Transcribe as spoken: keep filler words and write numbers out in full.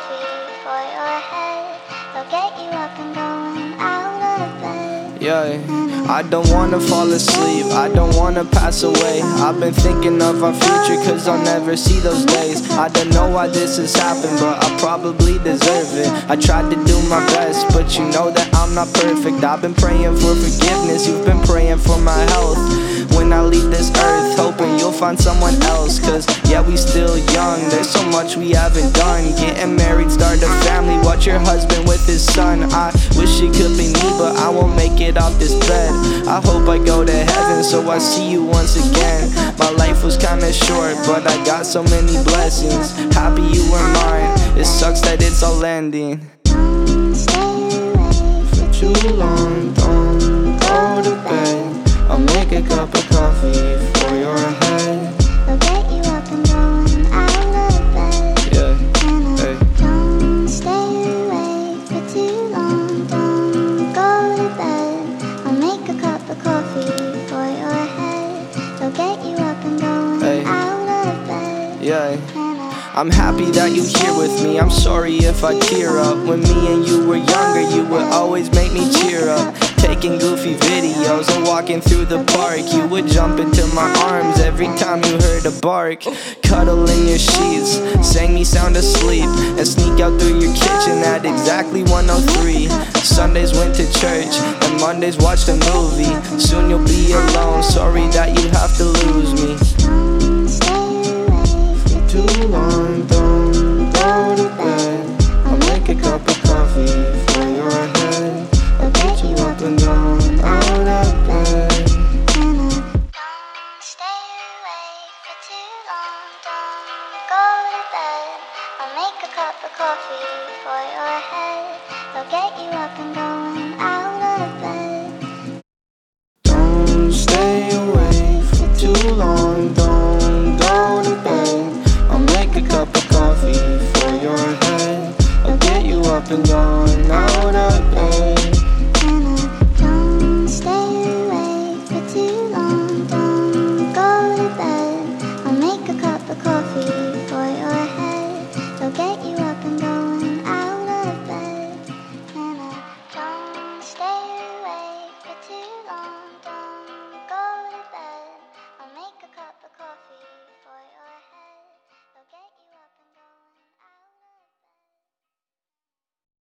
coffee for your head. They'll get you up and going out of bed. Yeah, I don't wanna fall asleep, I don't wanna pass away. I've been thinking of our future cause I'll never see those days. I don't know why this has happened, but I probably deserve it. I tried to do my best, but you know that I'm not perfect. I've been praying for forgiveness, you've been praying for my health. When I leave this earth, hoping you'll find someone else. Cause yeah, we still young, there's so much we haven't done. Getting married, start a family, watch your husband with his son. I wish it could be me, but I won't make it off this bed. I hope I go to heaven so I see you once again. My life was kinda short, but I got so many blessings. Happy you were mine, it sucks that it's all ending. Don't stay awake for Too long, don't go to bed. I'll make a cup of coffee for your head. They'll get you up and going out of bed. Yeah, And hey. don't stay awake for too long. Don't go to bed. I'll make a cup of coffee for your head. They'll get you up and going Hey. out of bed. Yeah. And I I'm happy that you're here with me, I'm sorry if I tear up. When me and you were younger, you would always make me cheer up. Taking goofy videos and walking through the park, you would jump into my arms every time you heard a bark. Cuddle in your sheets, sang me sound asleep, and sneak out through your kitchen at exactly one oh three. Sundays went to church, and Mondays watched a movie. Soon you'll be alone, sorry that you have to lose me. don't stay awake for Too long, don't go to bed. I'll make a cup of coffee for your head. I'll get you up and down, out of bed. And I don't stay awake for too long. Don't go to bed. I'll make a cup of coffee for your head. They'll get you up and going out of bed. Don't stay